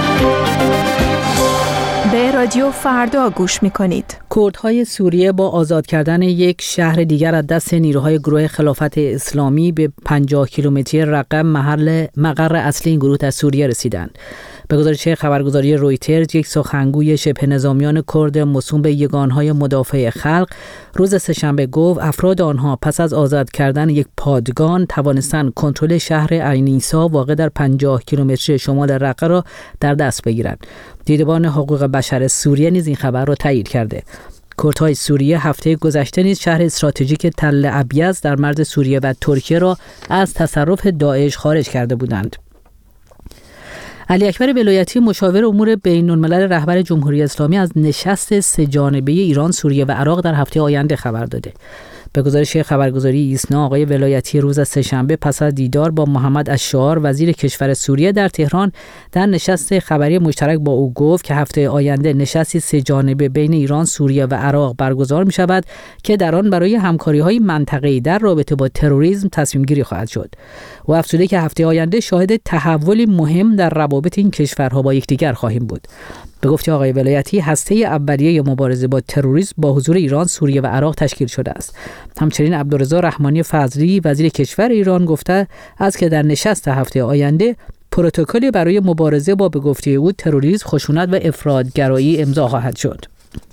[SPEAKER 15] به رادیو فردا گوش می‌کنید.
[SPEAKER 17] کردهای سوریه با آزاد کردن یک شهر دیگر از دست نیروهای گروه خلافت اسلامی به 50 کیلومتری رقم مقر اصلی این گروه در سوریه رسیدند. به گزارش خبرگزاری رویترز، یک سخنگوی شبه نظامیان کرد موسوم به یگانهای مدافع خلق روز سه‌شنبه گفت افراد آنها پس از آزاد کردن یک پادگان توانستند کنترل شهر عینیسا واقع در 50 کیلومتری شمال رقه را در دست بگیرند. دیدبان حقوق بشر سوریه نیز این خبر را تایید کرده. کردهای سوریه هفته گذشته نیز شهر استراتژیک تل ابیض در مرز سوریه و ترکیه را از تصرف داعش خارج کرده بودند. علی اکبر ولایتی، مشاور امور بین الملل رهبر جمهوری اسلامی، از نشست 3 جانبه ایران، سوریه و عراق در هفته آینده خبر داده. به گزارش خبرگزاری ایسنا، آقای ولایتی روز سه‌شنبه پس از دیدار با محمد الشعار وزیر کشور سوریه در تهران در نشست خبری مشترک با او گفت که هفته آینده نشستی 3 جانبه بین ایران، سوریه و عراق برگزار می شود که در آن برای همکاری‌های منطقه‌ای در رابطه با تروریسم تصمیم گیری خواهد شد. و افزوده که هفته آینده شاهد تحولی مهم در روابط این کشورها با یکدیگر خواهیم بود. به گفته آقای ولایتی، هسته اولیه مبارزه با تروریسم با حضور ایران، سوریه و عراق تشکیل شده است. همچنین عبدالرضا رحمانی فضلی وزیر کشور ایران گفته است که در نشست هفته آینده پروتکلی برای مبارزه با به گفته او تروریسم، خشونت و افراط‌گرایی امضا خواهد شد.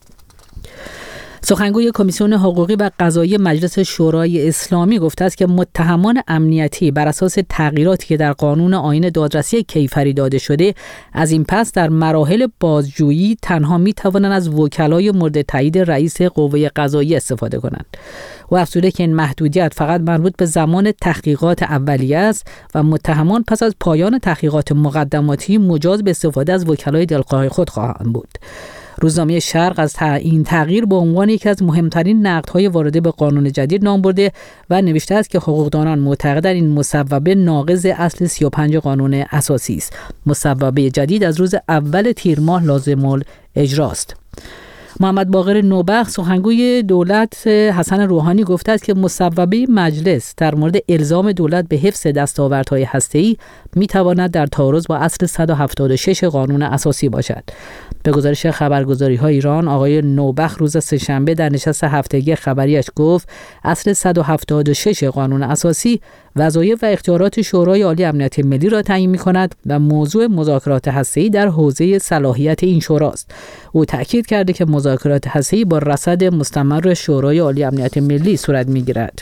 [SPEAKER 17] سخنگوی کمیسیون حقوقی و قضایی مجلس شورای اسلامی گفته است که متهمان امنیتی بر اساس تغییراتی که در قانون آیین دادرسی کیفری داده شده از این پس در مراحل بازجویی تنها می توانند از وکلای مورد تایید رئیس قوه قضاییه استفاده کنند. و افزوده که این محدودیت فقط مربوط به زمان تحقیقات اولیه است و متهمان پس از پایان تحقیقات مقدماتی مجاز به استفاده از وکلای دلخواه خود خواهند بود. روزنامه شرق از این تغییر به عنوان یکی از مهمترین نقدهای وارده به قانون جدید نام برده و نوشته است که حقوقدانان معتقدند این مصوبه ناقض اصل 35 قانون اساسی است. مصوبه جدید از روز اول تیر ماه لازم الاجراست. محمد باقر نوبخت، سخنگوی دولت حسن روحانی، گفته است که مصوبه مجلس در مورد الزام دولت به حفظ دستاوردهای هسته‌ای می‌تواند در تعارض با اصل 176 قانون اساسی باشد. به گزارش خبرگزاری‌های ایران، آقای نوبخت روز سه‌شنبه در نشست هفتگی خبریش گفت اصل 176 قانون اساسی وظایف و اختیارات شورای عالی امنیت ملی را تعیین می‌کند و موضوع مذاکرات هسته‌ای در حوزه صلاحیت این شوراست. او تأکید کرده که مذاکرات هسته‌ای با رصد مستمر شورای عالی امنیت ملی صورت می‌گیرد.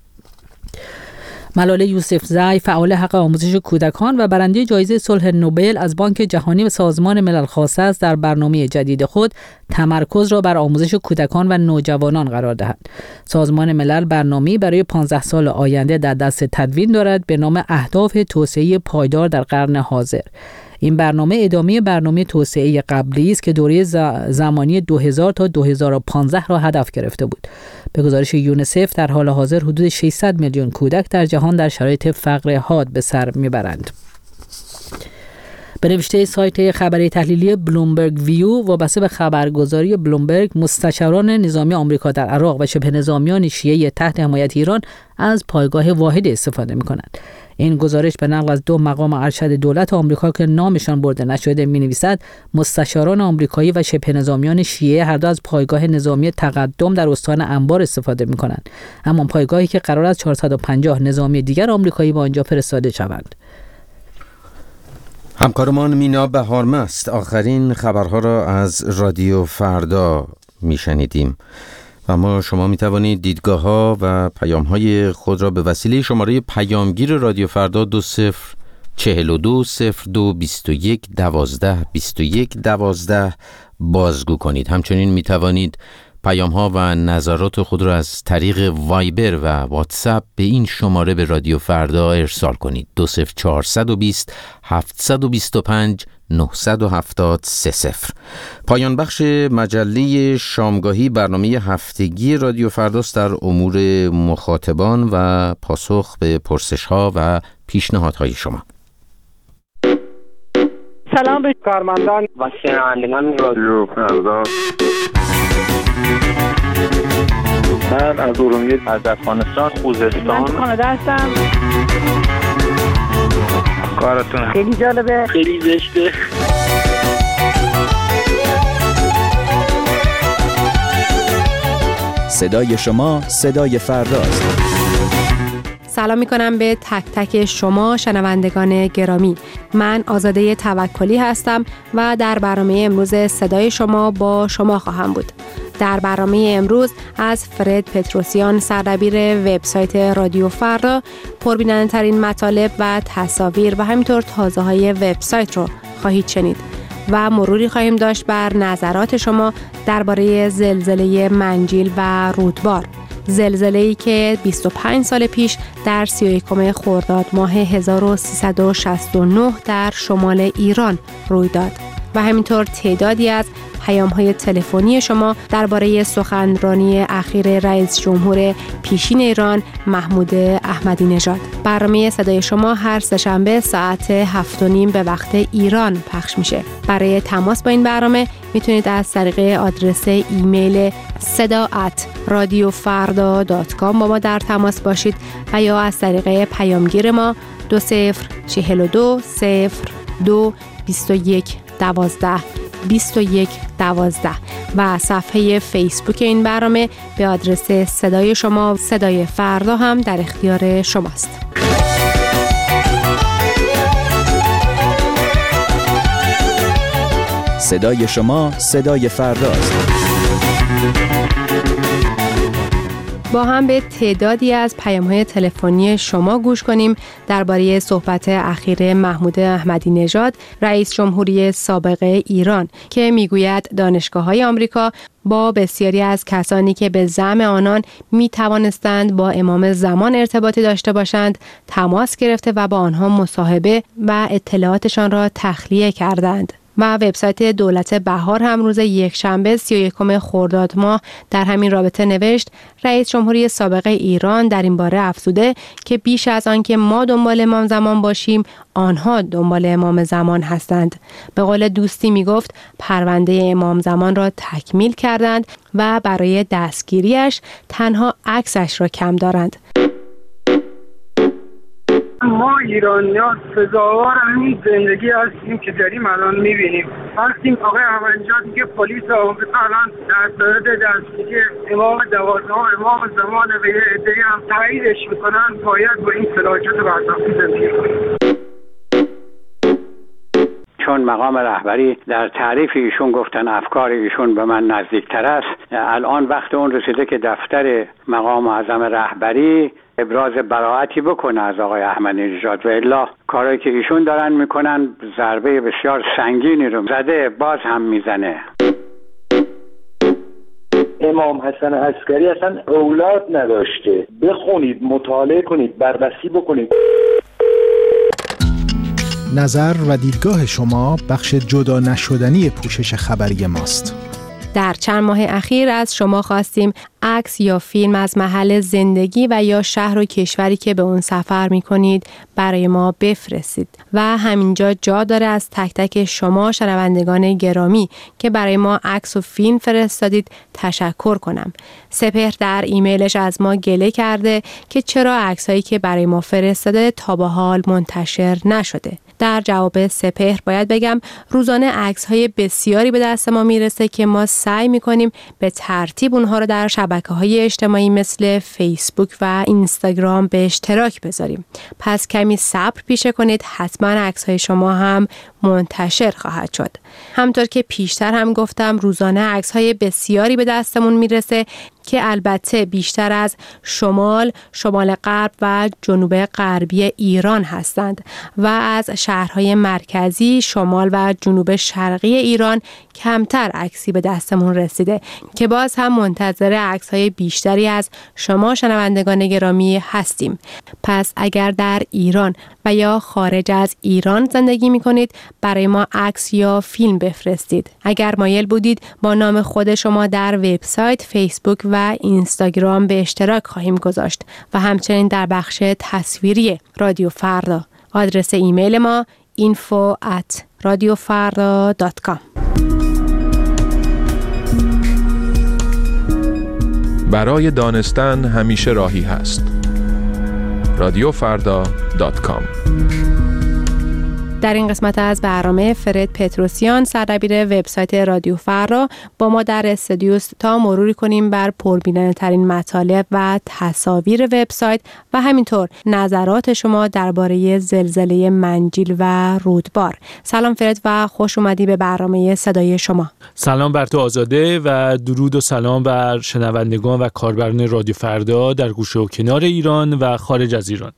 [SPEAKER 17] ملاله یوسفزئی، فعال حق آموزش کودکان و برنده جایزه صلح نوبل از بانک جهانی و سازمان ملل خواسته است در برنامه جدید خود تمرکز را بر آموزش کودکان و نوجوانان قرار دهد. سازمان ملل برنامه‌ای برای 15 سال آینده در دست تدوین دارد به نام اهداف توسعه پایدار در قرن حاضر. این برنامه ادامه برنامه توسعه قبلی است که دوره زمانی 2000 تا 2015 را هدف گرفته بود. به گزارش یونیسف در حال حاضر حدود 600 میلیون کودک در جهان در شرایط فقر حاد به سر میبرند. به نوشته سایت خبری تحلیلی بلومبرگ ویو وابسته به خبرگزاری بلومبرگ، مستشاران نظامی آمریکا در عراق و شبه نظامیان شیعه تحت حمایت ایران از پایگاه واحد استفاده می‌کنند. این گزارش به نقل از 2 مقام ارشد دولت آمریکا که نامشان برده نشده می‌نویسد مستشاران آمریکایی و شبه نظامیان شیعه هر دو از پایگاه نظامی تقدم در استان انبار استفاده می‌کنند، اما پایگاهی که قرار است 450 نظامی دیگر آمریکایی به آنجا فرستاده شوند.
[SPEAKER 1] همکارمان مینا بهارمست آخرین خبرها را از رادیو فردا میشنیدیم و شما میتوانید دیدگاه‌ها و پیام‌های خود را به وسیله شماره پیامگیر رادیو فردا 20420221122112 بازگو کنید. همچنین میتوانید پیام‌ها و نظرات خود را از طریق وایبر و واتساپ به این شماره به رادیو فردا ارسال کنید. 20420 725 970 پایان بخش مجله شامگاهی برنامه هفتگی رادیو فرداست در امور مخاطبان و پاسخ به پرسش‌ها و پیشنهادهای شما.
[SPEAKER 14] سلام به کارمندان و شنوندگان رادیو فردا.
[SPEAKER 18] من از ارومیه، از افغانستان، خوزستان.
[SPEAKER 14] من کانادا هستم.
[SPEAKER 18] کارتون
[SPEAKER 14] خیلی جالبه،
[SPEAKER 18] خیلی زشته.
[SPEAKER 19] صدای شما صدای فرداست.
[SPEAKER 20] سلام میکنم به تک تک شما شنوندگان گرامی. من آزاده توکلی هستم و در برنامه امروز صدای شما با شما خواهم بود. در برنامه امروز از فرد پتروسیان، سردبیر وبسایت رادیو فردا، پربیننده‌ترین مطالب و تصاویر و همینطور تازه‌های وبسایت رو خواهید شنید و مروری خواهیم داشت بر نظرات شما درباره زلزله منجیل و رودبار. زلزله‌ای که 25 سال پیش در 31 خرداد ماه 1369 در شمال ایران روی داد و همینطور تعدادی از پیام‌های تلفنی شما درباره سخنرانی اخیر رئیس جمهور پیشین ایران محمود احمدی نژاد. برنامه صدای شما هر سه‌شنبه ساعت 7:30 به وقت ایران پخش میشه. برای تماس با این برنامه میتونید از طریق آدرس ایمیل seda@radiofarda.com با ما در تماس باشید و یا از طریق پیامگیر ما 2042 02 21 12 2112 و صفحه فیسبوک این برنامه به آدرس صدای شما صدای فردا هم در اختیار شماست.
[SPEAKER 19] صدای شما صدای فرداست.
[SPEAKER 20] با هم به تعدادی از پیام‌های تلفنی شما گوش کنیم درباره صحبت اخیر محمود احمدی نژاد، رئیس جمهوری سابق ایران، که میگوید دانشگاه‌های آمریکا با بسیاری از کسانی که به زعم آنان می‌توانستند با امام زمان ارتباطی داشته باشند تماس گرفته و با آنها مصاحبه و اطلاعاتشان را تخلیه کردند. و وبسایت دولت بهار هم روز یکشنبه 31 خرداد ماه در همین رابطه نوشت رئیس جمهوری سابق ایران در این باره افزوده که بیش از آن که ما دنبال امام زمان باشیم، آنها دنبال امام زمان هستند. به قول دوستی میگفت پرونده امام زمان را تکمیل کردند و برای دستگیریش تنها عکسش را کم دارند.
[SPEAKER 14] ما ایرانی‌ها سزاوار همین زندگی هستیم که داریم الان می‌بینیم. هستیم آقای احمدی که پلیس آمریکا الان در صدد دستگیری امام 12 امام زمان و یه عده‌ای هم تاییدش میکنن باید با این فلاجت برطرفی زندگی کنیم.
[SPEAKER 12] چون مقام رهبری در تعریف ایشون گفتن افکار ایشون به من نزدیکتر است، الان وقت اون رسیده که دفتر مقام اعظم رهبری ابراز براءتی بکنه از آقای احمدی نژاد و الا کارایی که ایشون دارن میکنن ضربه بسیار سنگینی رو زده باز هم میزنه.
[SPEAKER 13] امام حسن عسکری اصلا اولاد نداشته. بخونید، مطالعه کنید، بررسی بکنید.
[SPEAKER 2] نظر و دیدگاه شما بخش جدا نشدنی پوشش خبری ماست.
[SPEAKER 20] در چند ماه اخیر از شما خواستیم عکس یا فیلم از محل زندگی و یا شهر و کشوری که به اون سفر می‌کنید برای ما بفرستید و همینجا جا داره از تک تک شما شنوندگان گرامی که برای ما عکس و فیلم فرستادید تشکر کنم. سپهر در ایمیلش از ما گله کرده که چرا عکسایی که برای ما فرستاده تا به حال منتشر نشده. در جواب سپهر باید بگم روزانه عکس‌های بسیاری به دست ما میرسه که ما سعی می‌کنیم به ترتیب اونها رو در شبکه‌های اجتماعی مثل فیسبوک و اینستاگرام به اشتراک بذاریم. پس کمی صبر پیشه کنید، حتما عکس‌های شما هم منتشر خواهد شد. همطور که پیشتر هم گفتم روزانه عکس‌های بسیاری به دستمون میرسه که البته بیشتر از شمال غرب و جنوب غربی ایران هستند و از شهرهای مرکزی، شمال و جنوب شرقی ایران کمتر عکسی به دستمون رسیده که باز هم منتظر عکس‌های بیشتری از شما شنوندگان گرامی هستیم. پس اگر در ایران و یا خارج از ایران زندگی می‌کنید برای ما عکس یا فیلم بفرستید. اگر مایل بودید با نام خود شما در وبسایت، فیسبوک و اینستاگرام به اشتراک خواهیم گذاشت و همچنین در بخش تصویری رادیو فردا. آدرس ایمیل ما info@radiofarda.com.
[SPEAKER 21] برای دانستن همیشه راهی هست. radiofarda.com.
[SPEAKER 20] در این قسمت از برنامه فرد پتروسیان، سردبیر وبسایت رادیو فردا، با ما در استودیو است تا مروری کنیم بر پربیننده ترین مطالب و تصاویر وبسایت و همینطور نظرات شما درباره زلزله منجیل و رودبار. سلام فرد و خوش اومدی به برنامه صدای شما.
[SPEAKER 22] سلام بر تو آزاده و درود و سلام بر شنوندگان و کاربران رادیو فردا در گوشه و کنار ایران و خارج از ایران.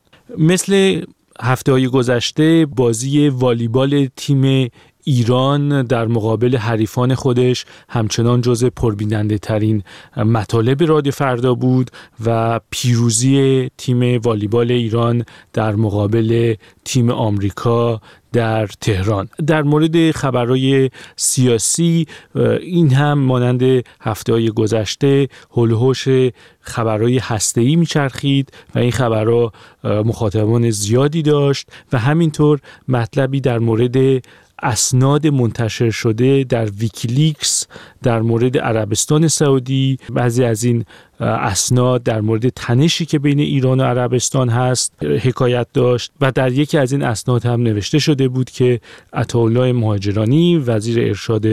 [SPEAKER 22] مثل هفته‌های گذشته بازی والیبال تیم ایران در مقابل حریفان خودش همچنان جزو پربیننده ترین مطالب رادیو فردا بود و پیروزی تیم والیبال ایران در مقابل تیم آمریکا در تهران. در مورد خبرهای سیاسی این هم مانند هفته‌های گذشته هولوش خبرهای هسته‌ای میچرخید و این خبرها مخاطبان زیادی داشت و همینطور مطلبی در مورد اسناد منتشر شده در ویکیلیکس در مورد عربستان سعودی. بعضی از این اسناد در مورد تنشی که بین ایران و عربستان هست حکایت داشت و در یکی از این اسناد هم نوشته شده بود که عطاالله مهاجرانی وزیر ارشاد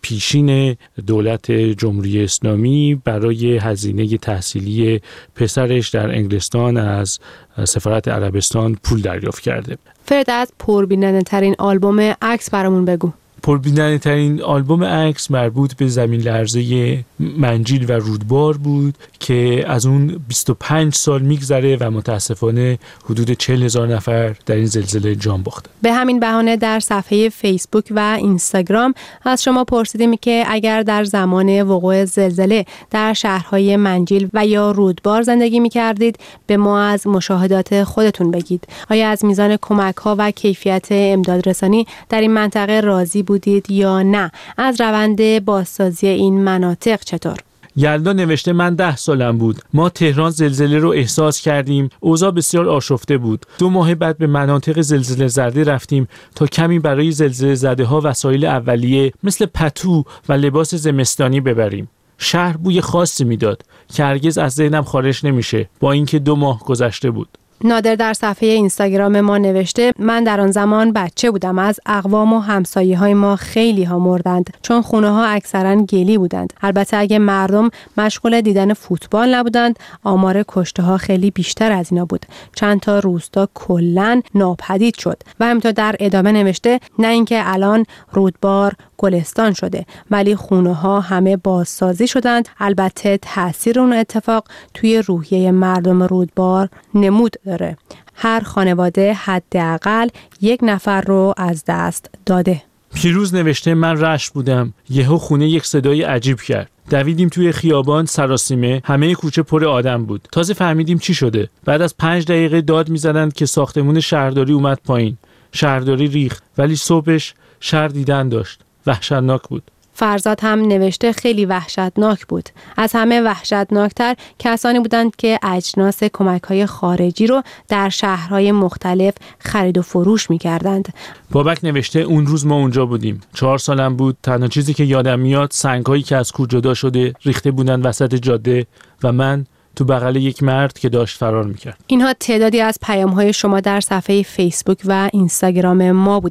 [SPEAKER 22] پیشین دولت جمهوری اسلامی برای هزینه تحصیلی پسرش در انگلستان از سفارت عربستان پول دریافت کرده.
[SPEAKER 20] فرد از پربیننده ترین آلبوم عکس برامون بگو.
[SPEAKER 22] پربیننده ترین آلبوم عکس مربوط به زمین لرزه منجیل و رودبار بود که از اون 25 سال میگذره و متاسفانه حدود 40,000 نفر در این زلزله جان باختن.
[SPEAKER 20] به همین بهانه در صفحه فیسبوک و اینستاگرام از شما پرسیدیم که اگر در زمان وقوع زلزله در شهرهای منجیل و یا رودبار زندگی میکردید به ما از مشاهدات خودتون بگید. آیا از میزان کمک‌ها و کیفیت امدادرسانی در این منطقه راضی بودید یا نه؟ از روند بازسازی این مناطق چطور؟
[SPEAKER 22] یلدا نوشته من 10 سالم بود. ما تهران زلزله رو احساس کردیم. اوضاع بسیار آشفته بود. 2 ماه بعد به مناطق زلزله زده رفتیم تا کمی برای زلزله زده ها وسایل اولیه مثل پتو و لباس زمستانی ببریم. شهر بوی خاصی میداد که هرگز از ذهنم خارج نمیشه با اینکه 2 ماه گذشته بود.
[SPEAKER 20] نادر در صفحه اینستاگرام ما نوشته من در آن زمان بچه بودم. از اقوام و همسایه های ما خیلی ها مردند چون خونه ها اکثرا گلی بودند. البته اگه مردم مشغول دیدن فوتبال نبودند آمار کشته ها خیلی بیشتر از اینا بود. چند تا روستا کلاً ناپدید شد. و همینطور در ادامه نوشته نه اینکه الان رودبار گلستان شده ولی خونه ها همه بازسازی شدند. البته تأثیر اون اتفاق توی روحیه مردم رودبار نمود داره. هر خانواده حداقل 1 نفر رو از دست داده.
[SPEAKER 22] پیروز نوشته من رشت بودم. یهو خونه یک صدای عجیب کرد. دویدیم توی خیابان سراسیمه، همه کوچه پر آدم بود. تازه فهمیدیم چی شده. بعد از 5 دقیقه داد می‌زدند که ساختمون شهرداری اومد پایین. شهرداری ریخت ولی صبحش شهر دیدن داشت. وحشتناک بود.
[SPEAKER 20] فرزاد هم نوشته خیلی وحشتناک بود. از همه وحشتناکتر کسانی بودند که اجناس کمک‌های خارجی رو در شهرهای مختلف خرید و فروش می‌کردند.
[SPEAKER 22] بابک نوشته اون روز ما اونجا بودیم. 4 سالم بود. تنها چیزی که یادم میاد سنگ‌هایی که از کوه جدا شده ریخته بودن وسط جاده و من تو بغل یک مرد که داشت فرار می‌کرد.
[SPEAKER 20] اینها تعدادی از پیام‌های شما در صفحه فیسبوک و اینستاگرام ما بودند.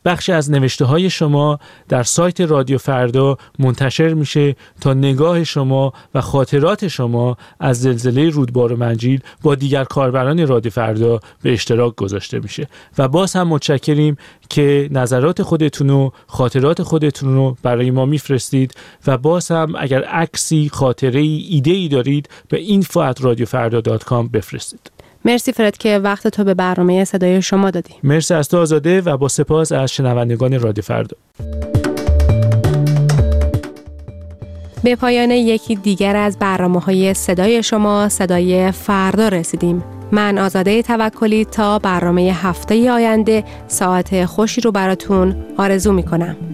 [SPEAKER 22] بخشی از نوشته های شما در سایت رادیو فردا منتشر میشه تا نگاه شما و خاطرات شما از زلزله رودبار منجیل با دیگر کاربران رادیو فردا به اشتراک گذاشته میشه. و باز هم متشکریم که نظرات خودتون و خاطرات خودتون رو برای ما میفرستید و باز هم اگر عکسی، خاطره‌ای، ایده‌ای دارید به info@radiofarda.com بفرستید.
[SPEAKER 20] مرسی فرد که وقت تو به برنامه صدای شما دادی.
[SPEAKER 22] مرسی از تو آزاده و با سپاس از شنوندگان رادیو فردا.
[SPEAKER 20] به پایان یکی دیگر از برنامه‌های صدای شما، صدای فردا رسیدیم. من آزاده توکلی تا برنامه هفته آینده ساعت خوشی رو براتون آرزو می‌کنم.